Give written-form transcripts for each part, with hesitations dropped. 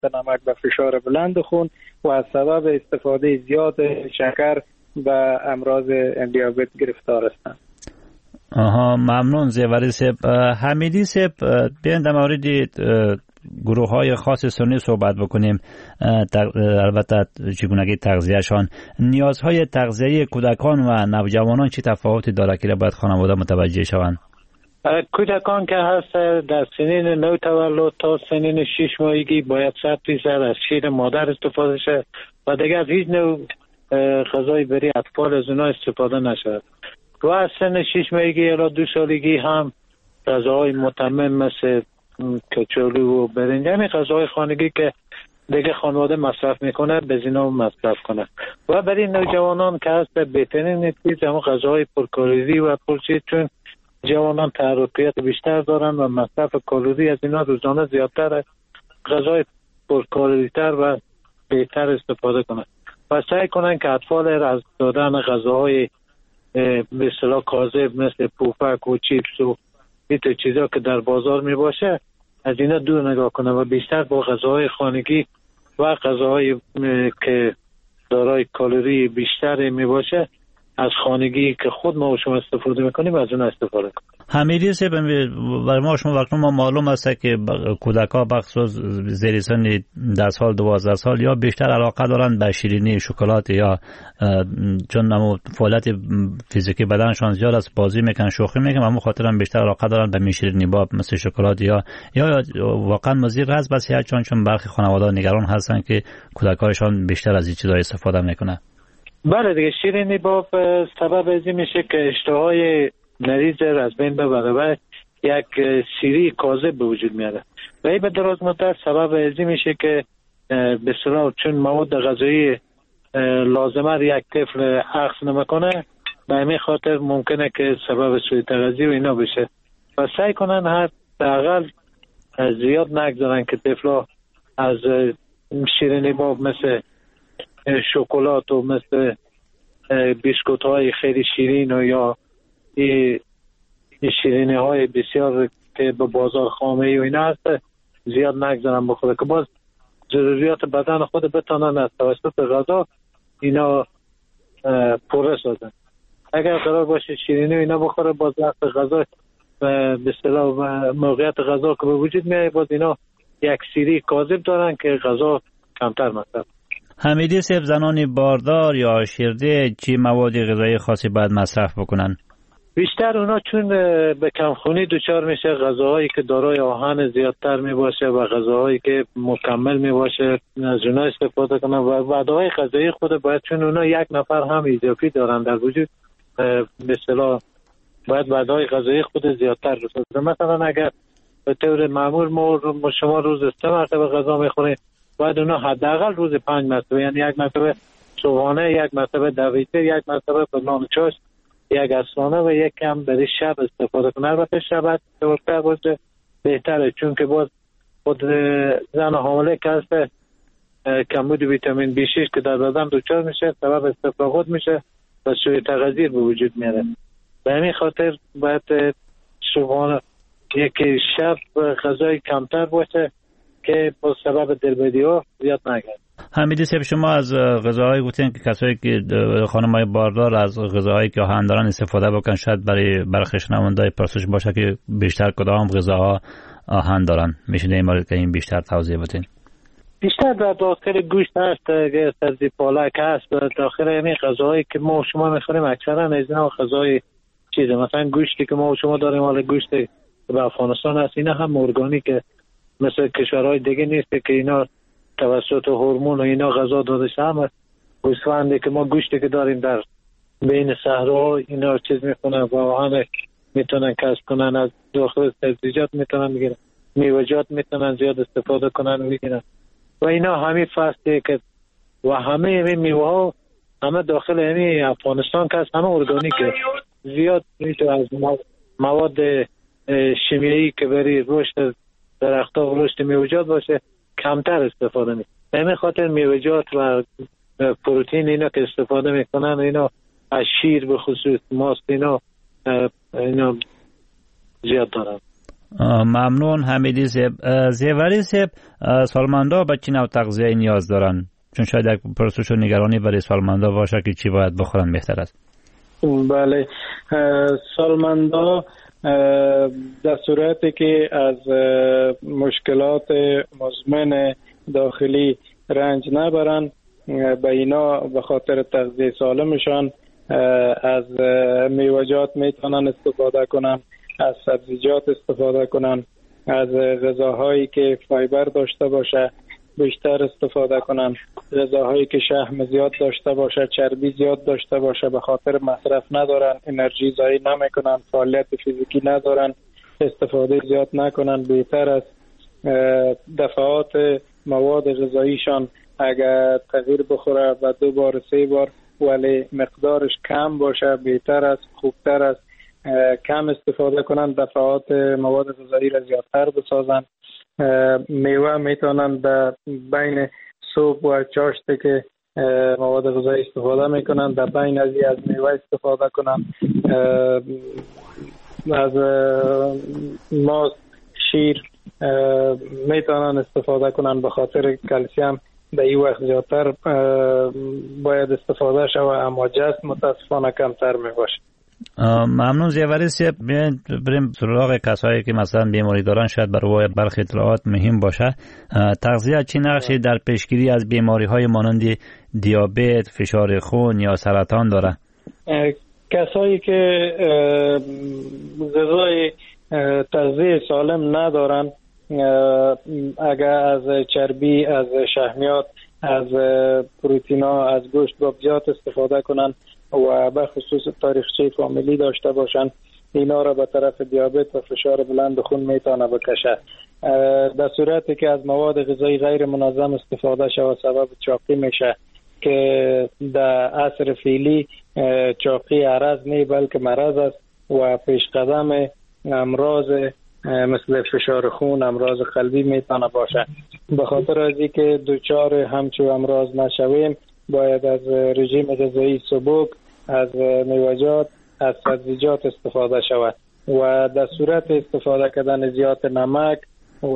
ضبط نمک به فشار بلند خون و از سبب استفاده زیاد شکر به امراض دیابت گرفتار هستند. ممنون زیوری صاحب. حمیدی صاحب، بیاین در مورد گروه های خاص سنی صحبت بکنیم، البته چگونگی تغذیهشان. نیازهای تغذیه‌ای کودکان و نوجوانان چه تفاوتی داره که باید خانواده متوجه شوند؟ کودکان که هست در سنین نو تولد تا سنین 6 ماهگی باید 100% از شیر مادر استفاده شه و دیگر از هیچ نوع غذای برای اطفال از اونها استفاده نشود. و از سن 6 ماهگی الی 2 سالگی هم غذاهای متمم مثل کچالو و برنج، همین غذاهای خانگی که دیگه خانواده مصرف میکنه به زینا مصرف کنه. و برای نوجوانان که هست بهترین چیز همون غذاهای پرکالری و پرچیز، چون جوانان تحرکات بیشتر دارن و مصرف کالری از اینا روزانه زیادتره. غذای پرکالری تر و بهتر استفاده کنن و سعی کنن که اطفال از دادن غذاهای به اصطلاح کاذب مثل پوپک و چیپس و این چیزا که در بازار می باشه از اینا دور نگاه کنن و بیشتر با غذاهای خانگی و غذاهایی که دارای کالری بیشتر می باشه از خانگی که خود ما و شما استفاده میکنیم از اون استفاده کنیم. حمیدی صاحب، برای ما شما وقتی ما معلوم است که کودک‌ها بخصوص زیر سن 10 سال 12 سال یا بیشتر علاقه دارند به شیرینی، شکلات، یا چون نمو فعالیت فیزیکی بدنشان زیاد است، بازی میکنن، شوخی میکنن، اما خاطر هم بیشتر علاقه دارند به شیرینی با مثل شکلات یا واقعا مضر است به صحت، چون برخی خانواده نگران هستند که کودک‌هایشان بیشتر از این چیزا استفاده میکنن. بله دیگه، شیرینی با سبب ازی میشه که اشتهای مریض از بین ببره و یک سیری کاذب به وجود میاره و این به دراز مدت سبب ازی میشه که به اصطلاح چون مواد غذایی لازمه یک طفل اخذ نمیکنه، به همین خاطر ممکنه که سبب سوء تغذیه و اینا بشه و سعی کنن حداقل زیاد نگذارن که طفلا از شیرینی با مثل شکلات و مثل بیسکوت های خیلی شیرین و یا شیرینی های بسیار که به بازار خامه و اینا هست زیاد نگذارن بخوره که باز ضروریات بدن خود بتانن از توسط غذا اینا پوره سازن. اگر قرار باشه شیرینی و اینا بخوره باز وقت غذا به اصطلاح موقعیت غذا که به وجود میاد باز اینا یک سیری کاذب دارن که غذا کمتر مصرف. حمیدی صاحب، زنان باردار یا شیرده چی مواد غذایی خاصی باید مصرف بکنن؟ بیشتر اونا چون به کمخونی دچار میشه، غذاهایی که دارای آهن زیادتر میباشه و غذاهایی که مکمل میباشه از اونا استفاده کنن و وعده‌های غذایی خود باید، چون اونا یک نفر هم اضافی دارن در وجود، به اصطلاح باید وعده‌های غذایی خود زیادتر بسازه. مثلا اگر به طور معمول ما شما روز 3 مرتبه غذا میخوریم، باید اونا حداقل روز 5 مرتبه، یعنی یک مرتبه صبحانه، یک مرتبه دویته، یک مرتبه بنام چاش، یک عصرانه و یک کم برای شب استفاده کنه. البته شب تورتر باشه بهتره، چون که باز خود زن حامله که هست کمبود ویتامین B6 که در بدن دچار میشه سبب استفراغات میشه و سوء تغذیه به وجود میاره. به همین خاطر باید صبحانه یک شب غذای کمتر باشه که با سبب دلبدی ها زیاد نگرد. حمیدی صاحب، شما از غذاهای گفتین که کسایی که خانم‌های باردار از غذاهایی که آهن دارن استفاده بکنن، شاید برای برخی شنونده‌های پرسش باشه که بیشتر کدام غذاها آهن دارن. میشه در این مورد که این بیشتر توضیح بدین؟ بیشتر در داخل گوشت هست، سبزی پالک هست، داخل همین غذاهایی که ما و شما میخوریم اکثرا از اینا غذای چیزه. مثلا گوشتی که ما و شما داریم حالا گوشت به افغانستان هست، اینا هم ارگانیکه، مثل کشورهای دیگه نیست که اینا توسط هورمون و اینا غذا داده شه. هم گوسفندی که ما گوشتی که داریم در بین صحراها اینا چیز میکنن و آهن میتونن کسب کنن، از داخل سبزیجات میتونن بگیرن، میوه‌جات میتونن زیاد استفاده کنن و بگیرن و اینا همین فصله که و همه این میوه ها همه داخل همین افغانستان که هست همه ارگانیکه. زیاد میتونه از مواد شیمیایی که برای رشد درخت‌ها و رشد میوه‌جات باشه کمتر استفاده میکنن. به همین خاطر میوه‌جات و پروتئین اینا که استفاده میکنن اینا از شیر به خصوص ماست اینا زیاد دارن. ممنون حمیدی صاحب. زیوری صاحب، سالمندا به چی نوع تغذیه نیاز دارن؟ چون شاید یک پرسش و نگرانی برای سالمندا باشه که چی باید بخورن بهتر است. بله، سالمندا در صورتی که از مشکلات مزمن داخلی رنج نبرن، به اینا به خاطر تغذیه سالمشان از میوه‌جات میتونن استفاده کنن، از سبزیجات استفاده کنن، از غذاهایی که فایبر داشته باشه بیشتر استفاده کنن، غذاهایی که شحم زیاد داشته باشه، چربی زیاد داشته باشه، به خاطر مصرف ندارن، انرژی ضایع نمیکنن، فعالیت فیزیکی ندارن، استفاده زیاد نکنن. بهتر است دفعات مواد غذاییشان اگر تغییر بخوره و 2 بار 3 بار ولی مقدارش کم باشه بهتر است، خوبتر است. کم استفاده کنن، دفعات مواد غذایی را زیادتر بسازن. میوه میتونن در بین صبح و چاشت که مواد غذایی استفاده میکنن در بین از میوه استفاده کنن. از ماست، شیر میتونن استفاده کنن، به خاطر کلسیم در این وقت زیادتر باید استفاده شود اما جست متاسفانه کمتر میباشه. ممنون زیوری صاحب. بریم سراغ کسایی که مثلا بیماری دارن، شاید برای برخی اطلاعات مهم باشه. تغذیه چه نقشی در پیشگیری از بیماری های مانند دیابت، فشار خون یا سرطان داره؟ کسایی که غذای تغذیه سالم ندارن، اگر از چربی، از شحمیات، از پروتئینا، از گوشت زیاد استفاده کنن و به خصوص تاریخچه فامیلی داشته باشن، اینا را به طرف دیابت و فشار بلند خون میتونه بکشه. در صورتی که از مواد غذایی غیر منظم استفاده شود سبب چاقی میشه که در عصر فعلی چاقی عرض نه بلکه مرض است و پیش قدم امراض مثل فشار خون، امراض قلبی میتونه باشه. به خاطر از اینکه دچار همچون امراض نشویم باید از رژیم غذایی سبک، از میوه‌جات، از سبزیجات استفاده شود و در صورت استفاده کردن زیاد نمک و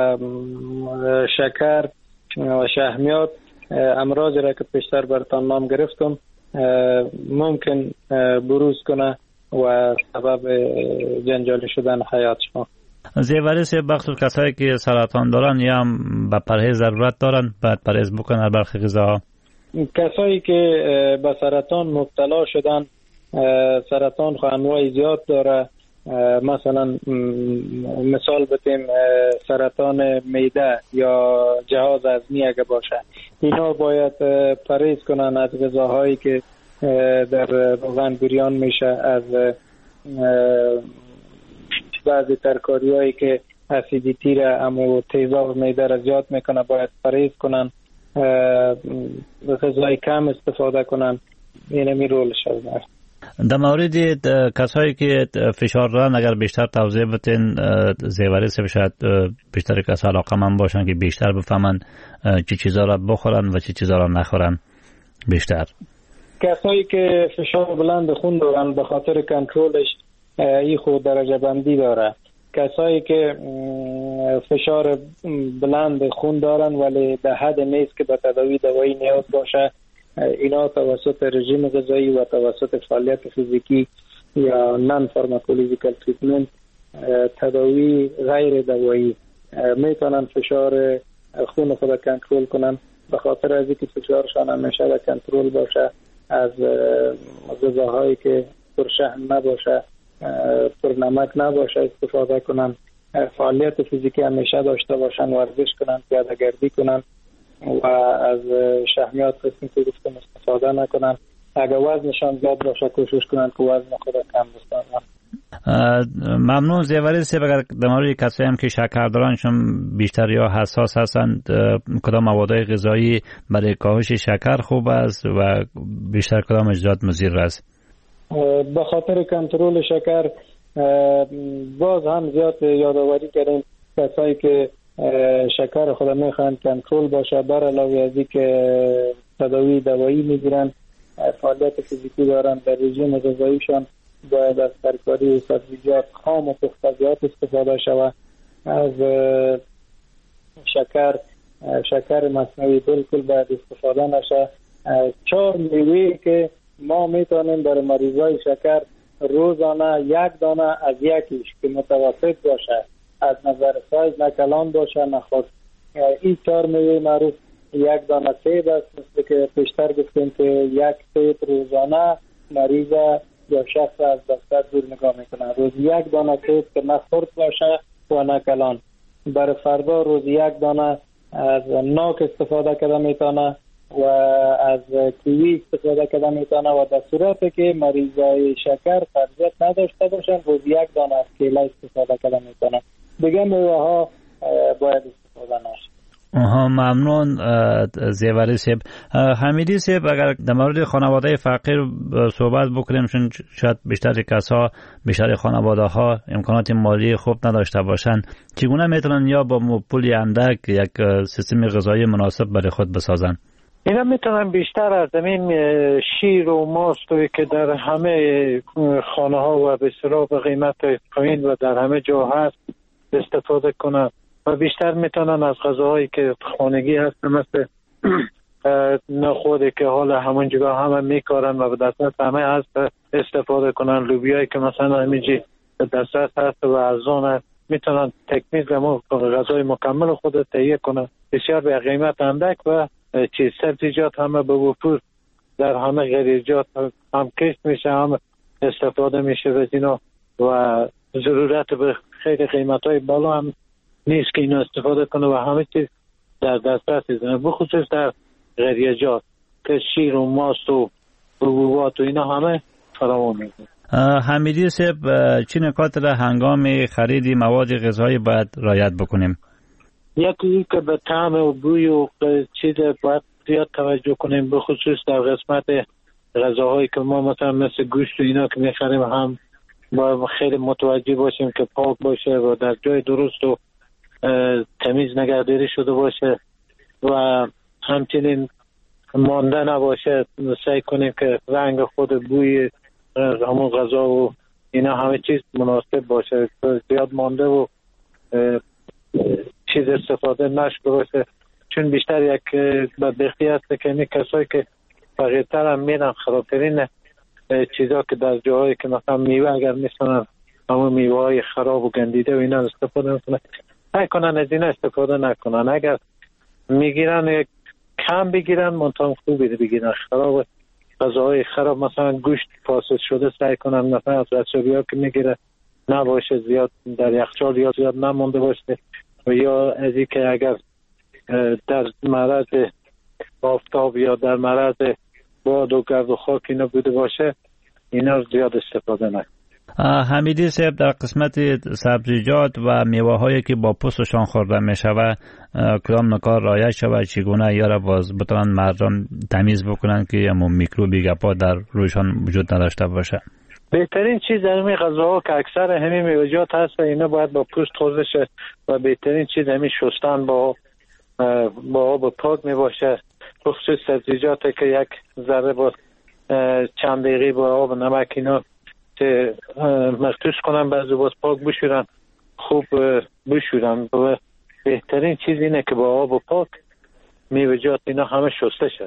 شکر و شحمیات، امراضی را که پیشتر براتون نام گرفتم ممکن بروز کنه و سبب جنجالی شدن حیات شما. زیوری صاحب، بخصوص کسایی که سرطان دارن یا هم به پرهیز ضرورت دارن باید پرهیز بکنن برخی غذاها؟ کسایی که به سرطان مبتلا شدن، سرطان خو انواع زیاد داره، مثلا مثال بتیم سرطان معده یا جهاز هضمی اگه باشه، اینا باید پرهیز کنن از غذاهایی که در روغن بریان میشه، از بعضی ترکاریایی که اسیدیتی را امو تیزاب معده را زیاد میکنه باید پرهیز کنن، غذای کم استفاده کنن. اینمی رولش است. در مورد کسایی که فشار دارن اگر بیشتر توضیح بدین زیوری صاحب، شاید بیشتر کسا علاقه‌مند باشن که بیشتر بفهمن چه چیزا را بخورن و چه چیزا را نخورن بیشتر. کسایی که فشار بلند خون دارن به خاطر کنترلش این خود درجه بندی داره. کسایی که فشار بلند خون دارن ولی به حد نیست که به تداوی دوایی نیاز باشه، اینا توسط رژیم غذایی و توسط فعالیت فیزیکی یا نان فارماکولوژیکال تریتمنت، تداوی غیر دوایی، میتونن فشار خون خود کنترل کنن. به خاطر از اینکه فشارشان همیشه در کنترل باشه، از غذاهایی که پرشحم نباشه، پر نمک نباشه استفاده کنن، فعالیت فیزیکی همیشه داشته باشن، ورزش کنن، پیاده گردی کنن و از شحمیات قسمی که گفتم استفاده نکنن. اگر وزنشان زیاد باشه کوشش کنن که وزن خود کم بسازن. ممنون زیوری صاحب. اگر در مورد کسایی هم که شکر دارن چون بیشتر یا حساس هستند، کدام مواد غذایی برای کاهش شکر خوب است و بیشتر کدام اجزاء مضر است؟ به خاطر کنترل شکر باز هم زیاد یادآوری کردیم کسایی که شکر خود میخوان کنترل باشه، بر علاوه از اینکه تداوی دوایی میگیرن، فعالیت فیزیکی دارن، در رژیم غذاییشان باید از ترکاری سبزیجات خام و پخته زیاد استفاده شود. از شکر مصنوعی بالکل باید استفاده نشه. 4 میوه که ما میتونیم برای مریضای شکر روزانه 1 دانه از یکیش که متوسط باشه، از نظر سایز نه کلان باشه نه خاص، این 4 میوه معروف 1 دانه سیب است. مثل که پیشتر گفتیم که 1 سیب روزانه مریض یا شخص از دفتر دور نگاه میکنه. روز 1 دانه سیب که نه خرد باشه و نه کلان. برای فردا روز 1 دانه از ناک استفاده کرده میتونه و از کیوی استفاده کرده میتونه و در صورتی که مریضای شکر قبضیت نداشته باشن روز 1 دانه از کیله استفاده کرده میتونه. دیگه میوه ها باید استفاده نشه. ممنون زیوری صاحب. حمیدی صاحب، اگر در مورد خانواده فقیر صحبت بکنیم، چون شاید بیشتر خانواده ها امکانات مالی خوب نداشته باشند، چگونه میتونن یا با پولی اندک یک سیستم غذایی مناسب برای خود بسازن؟ اینا میتونن بیشتر از زمین شیر و ماست که در همه خانه ها و به اصطلاح به قیمت پایین و در همه جا هست استفاده کنن و بیشتر میتونن از غذاهایی که خانگی هست مثل نخودی که حالا همون جگاه همه میکارن و به دسترس همه هست استفاده کنن. لوبیایی که مثلا همینجی به دسترس هست و ارزان هست، میتونن تکمیل غذای مکمل خود تهیه کنن بسیار به قیمت اندک و سبزیجات همه به وفور در همه غریزات هم کشت میشه، هم استفاده میشه و اینا و ضرورت به خیلی قیمت های بالا هم نیست که اینا استفاده کنه و همه چیز در دسترس است، بخصوص در غریزات که شیر و ماست و حبوبات و اینا همه فراوان میشه. حمیدی صاحب، چه نکات را هنگام خرید مواد غذایی باید رعایت بکنیم؟ یکی که به طعم و بوی و چیز باید زیاد توجه کنیم، به خصوص در قسمت غذاهایی که ما مثلا مثل گوشت و اینا که میخریم هم باید خیلی متوجه باشیم که پاک باشه و در جای درست و تمیز نگهداری شده باشه و همچنین مانده نباشه. سعی کنیم که رنگ خود بوی همون غذا و اینا همه چیز مناسب باشه، زیاد مانده و چیز استفاده نشده باشه، چون بیشتر یک بدبختی هست که این کسایی که فقیرتر هم میرن خرابترین چیزا که در جاهایی که مثلا میوه اگر میسنن همون میوه های خراب و گندیده و اینا استفاده میکنن، نکنن از اینا استفاده نکنن. اگر میگیرن کم بگیرن، منطقه خوبی بگیرن. خراب غذاهای خراب مثلا گوشت فاسد شده سعی کنن مثلا از رسوبی ها که میگیره نباشه، زیاد در یخچال یا زیاد نمونده باشه و یا از این که اگر در معرض آفتاب یا در معرض باد و گرد و خاک اینا بوده باشه اینا زیاد استفاده نکنه. حمیدی صاحب، در قسمت سبزیجات و میوه هایی که با پوستشان خورده می شود کدام نکات رعایت شود، چگونه یا را باز بتونن مردم تمیز بکنن که همون میکروبی گپا در رویشان وجود نداشته باشه؟ بهترین چیز در این غذاها که اکثر همین میوه‌جات هست اینا باید با پوست خورده شه و بهترین چیز همین شستن با آب پاک می باشه. بخصوص سبزیجاتی که یک ذره با چند دقیقه با آب نمک اینا که مخصوص کنن بعضی باز پاک بشورن، خوب بشورن و بهترین چیز اینه که با آب و پاک میوه‌جات اینا همه شسته شد،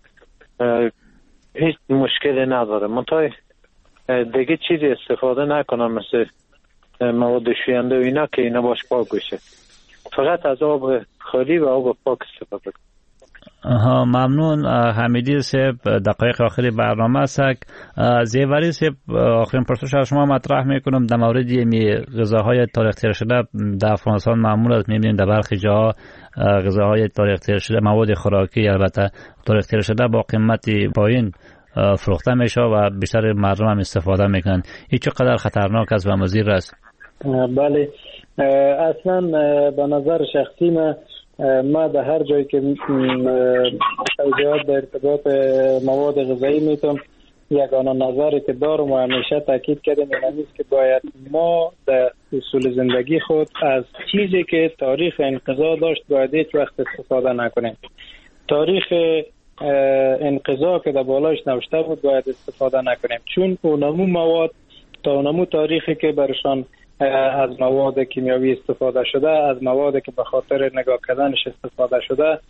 هیچ مشکلی نداره. منتها دیگه چیزی استفاده نکنن مثل مواد شوینده و اینا که اینا باش پاک بشه، فقط از آب خالی و آب پاک استفاده کنن. ممنون حمیدی صاحب. دقایق آخری برنامه است. زیوری صاحب، آخرین پرسش از شما مطرح میکنم در مورد غذاهای تاریخ تیر شده. در افغانستان معمول است میبینیم در برخی جاها غذاهای تاریخ تیر شده، مواد خوراکی البته تاریخ تیر شده با قیمت پایین فروخته میشه و بیشتر مردم هم استفاده میکنن. این چقدر خطرناک است و مضر است؟ بله، اصلا به نظر شخصی ما در هر جایی که توضیحات در ارتباط مواد غذایی میتونم یگانه نظری که دارم و همیشه تاکید کردم این نیست که باید ما در اصول زندگی خود از چیزی که تاریخ انقضا داشت باید هیچ وقت استفاده نکنیم. تاریخ انقضا که در بالاش نوشته بود باید استفاده نکنیم، چون اونمو مواد تا اونمو تاریخی که برشان از مواد کیمیاوی استفاده شده، از مواد که به خاطر نگاه کردنش استفاده شده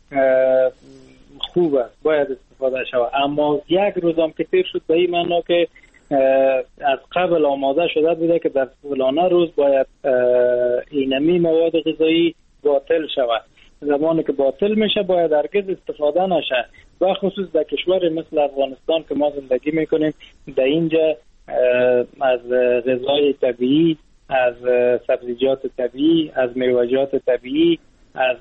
خوبه، باید استفاده شود. اما یک روزم که تیر شد به این معنا که از قبل آماده شده بوده که در فلانه روز باید اینمی مواد غذایی باطل شود. زمانی که باطل میشه باید هرگز استفاده نشه. و خصوص در کشور مثل افغانستان که ما زندگی میکنیم، در اینجا از غذای طبیعی، از سبزیجات طبیعی، از میوه‌جات طبیعی، از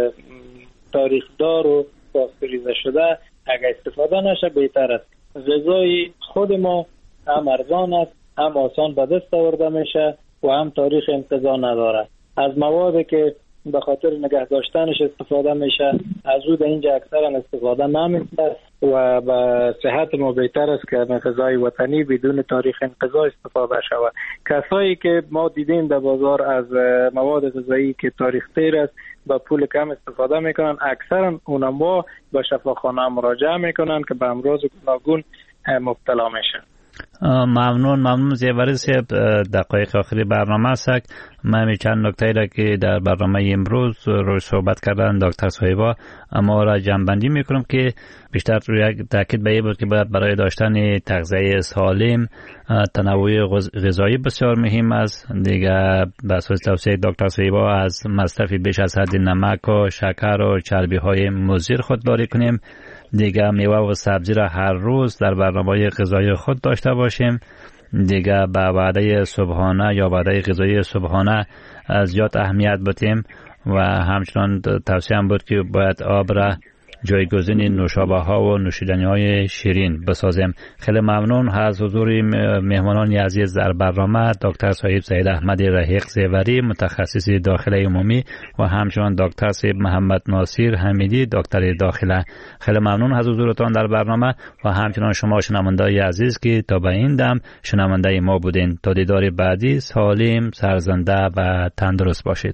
تاریخدار و پاستوریزه شده اگر استفاده نشه بهتر است. غذای خود ما هم ارزان است، هم آسان به دست آورده میشه و هم تاریخ انقضا نداره. از موادی که به خاطر نگه داشتنش استفاده میشه از او در اینجا اکثرا استفاده نمیشه و به صحت ما بهتر است که غذای وطنی بدون تاریخ انقضا استفاده شود. کسایی که ما دیدیم در بازار از مواد غذایی که تاریخ تیر است با پول کم استفاده میکنن، اکثرا اونها به شفاخانه مراجعه میکنن که به امراض گوناگون مبتلا میشن. ممنون زیوری صاحب. دقایق آخری برنامه است. من چند نکته را که در برنامه امروز روی صحبت کردن دکتر صاحبا اما را جمع‌بندی میکنم که بیشتر روی تاکید به این بود که باید برای داشتن تغذیه سالم تنوع غذایی بسیار مهم است. دیگه به اساس توصیه دکتر صاحبا از مصرف بیش از حد نمک و شکر و چربی های مضر خودداری کنیم. دیگه میوه و سبزی را هر روز در برنامه غذایی خود داشته باشیم. دیگه به وعده صبحانه یا وعده غذایی صبحانه زیاد اهمیت بدیم و همچنان توصیه هم بود که باید آب را جایگزین نوشابه ها و نوشیدنی های شیرین بسازیم. خیلی ممنون از حضور مهمانان عزیز در برنامه، دکتر صاحب سید احمد رحیق زیوری متخصص داخله عمومی و همچنان دکتر صاحب محمد ناصر حمیدی دکتر داخله. خیلی ممنون از حضورتان در برنامه و همچنان شما شنوندگان عزیز که تا به این دم شنونده ما بودین. تا دیدار بعدی سالم، سرزنده و تندرست باشید.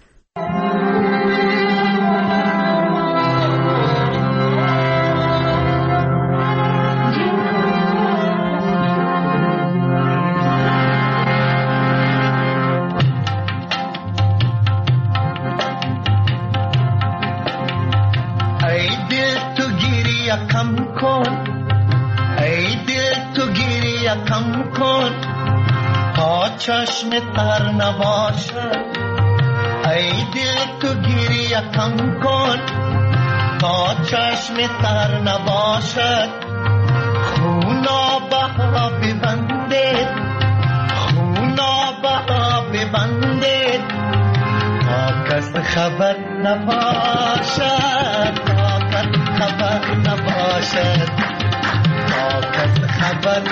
چشم تر نباشد ای دل تو گریه کم کن تا چشم تر نباشد خونا بها ببندید خونا بها ببندید تا کس خبر نباشد تا کس خبر نباشد تا کس خبر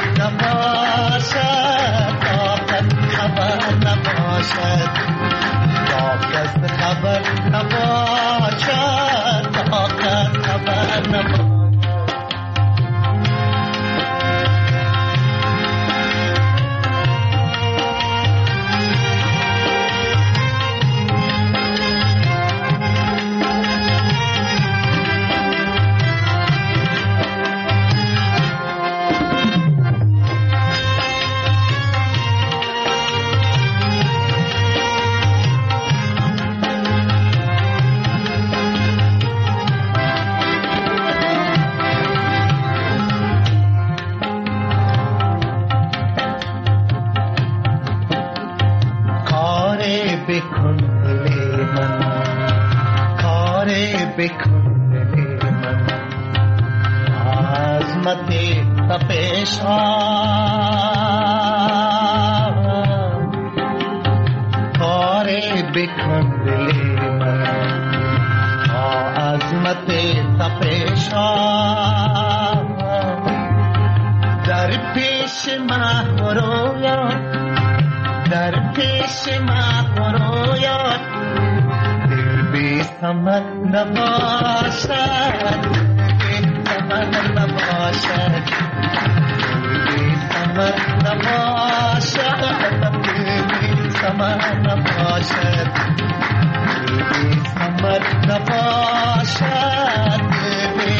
نباشد خبر نباشد تا کس خبر نباشد تا کس خبر نباشد.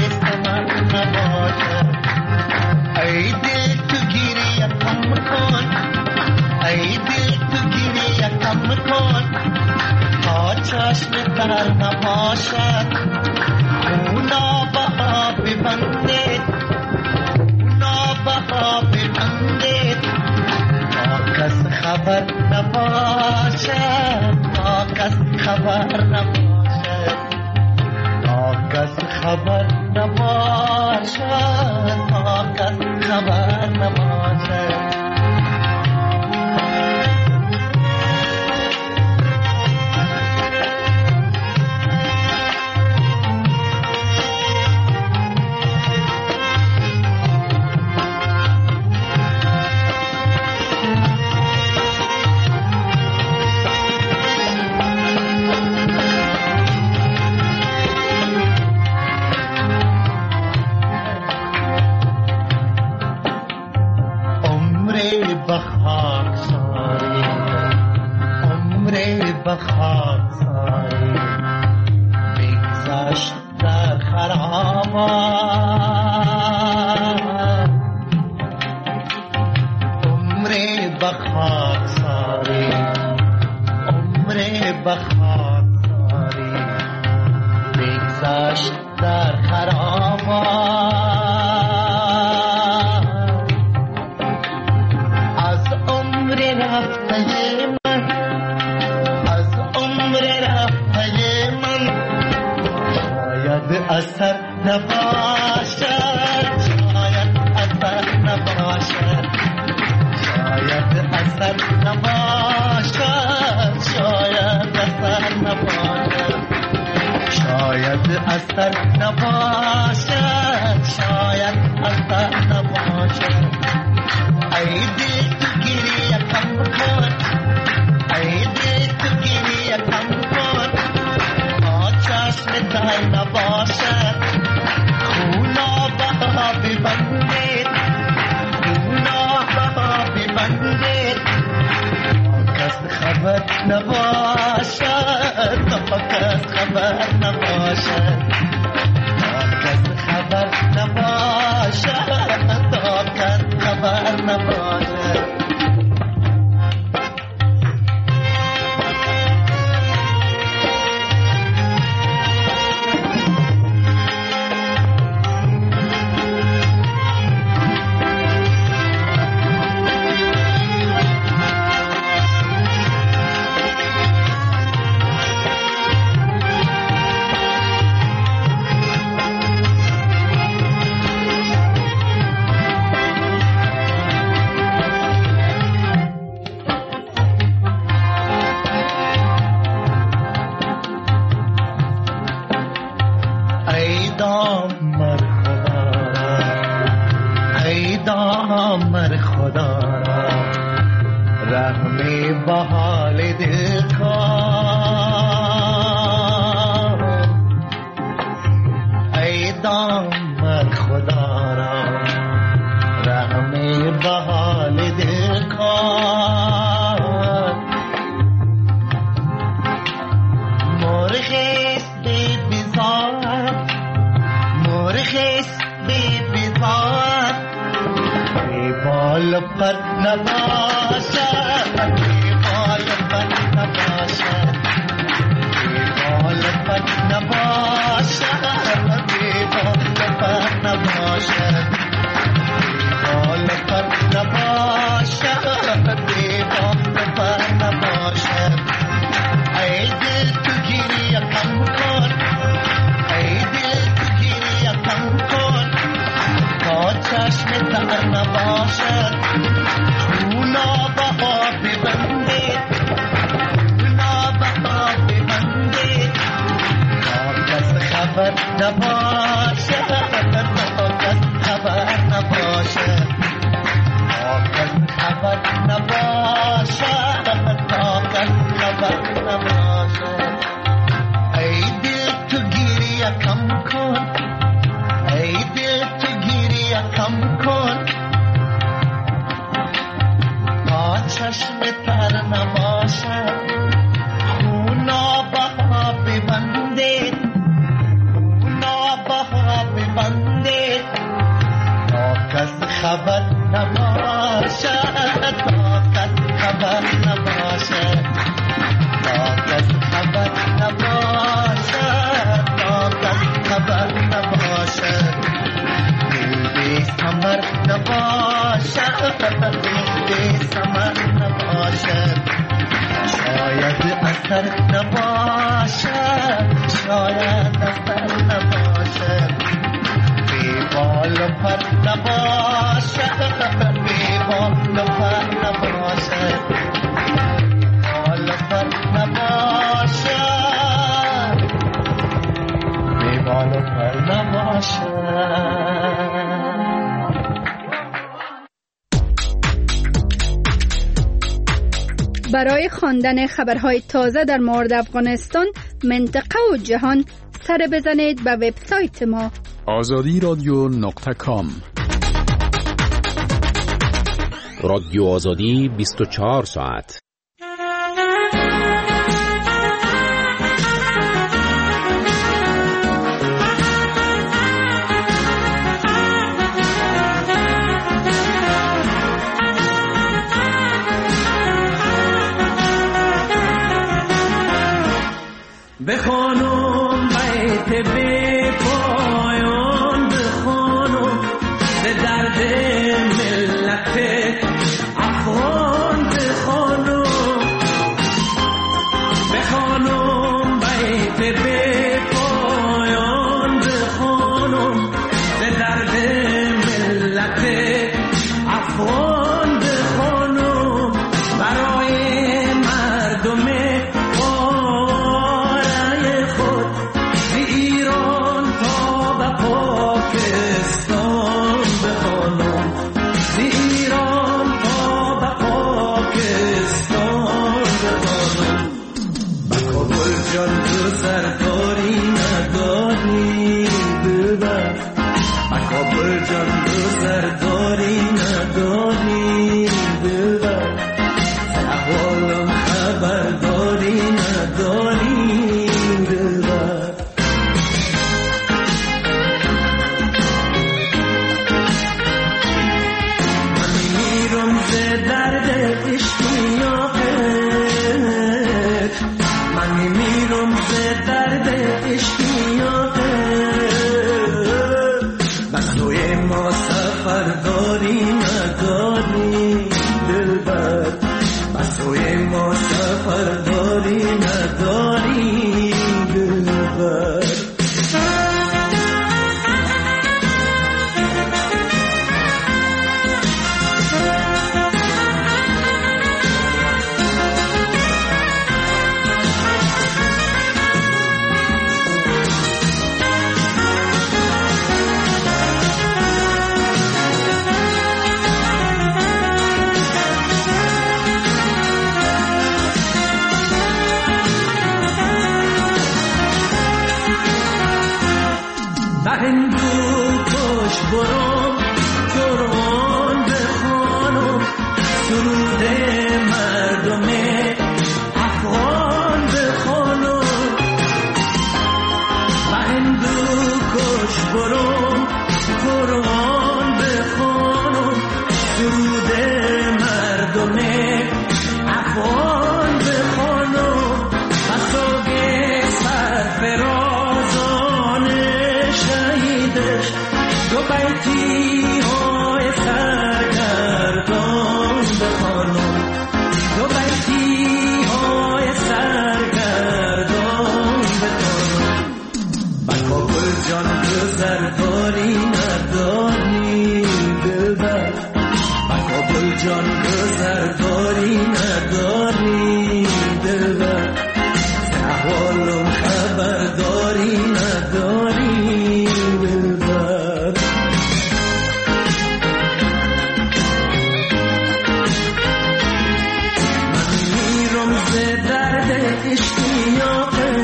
I did to give you a خبر نباشد تا کس خبر نباشد بخاک ساری بگذشت در خرابات عمر بخاک ساری عمر بخاک ساری بگذشت در خرابات از عمر رفته اثر نباشد شاید اثر نباشد شاید اثر نباشد شاید اثر نباشد شاید اثر نباشد شاید اثر نباشد ای دل تو گریه کم کن ای دل تو گریه کم کن چشم تر نباشد خونا بها ببندید خونا بها ببندید کس خبر نباشد کس خبر نباشد کس خبر نباشد کس خبر نباشد دامر خدا را رحم بحال دل کن ای دامر خدا را رحم بحال دل کن مرخیست بی بیزار مرخیست بی بیزار بال پر نباشد بال پر نباشد بال پر نباشد بال پر نباشد بال پر نباشد بال پر نباشد ای دل تو گریه کم کن ای دل تو گریه کم کن چشم تر نباشد خونا بها ببندید خونا بها ببندید تا کس خبر نباشد تا کس خبر نباشد تا کس خبر نباشد تا کس خبر نباشد ای دل تو گریه کم کن ای دل تو گریه کم کن تا چشم تر نباشد خونا بها ببندید خونا بها ببندید تا کس خبر نباشد تا کس خبر نباشد تا کس خبر نباشد تا کس خبر نباشد سمر نباشد سمر نباشد شاید اثر نباشد شاید اثر نباشد سفر نباشد. برای خواندن خبرهای تازه در مورد افغانستان، منطقه و جهان سر بزنید به وبسایت ما azadiradio.com. رادیو آزادی 24 ساعت. بخوانم بیت بی پایان، بخوانم به درد ملت افغان، بخوانم بیت بی پایان، بخوانم به درد ملت افغان، بخوانم برای مردم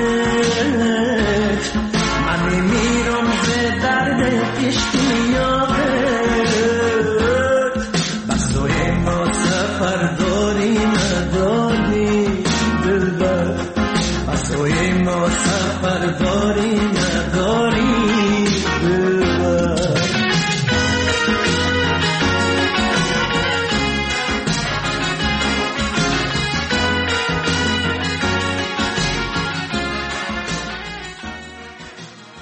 اشتیاقت، من میرم ز درد اشتیاقت.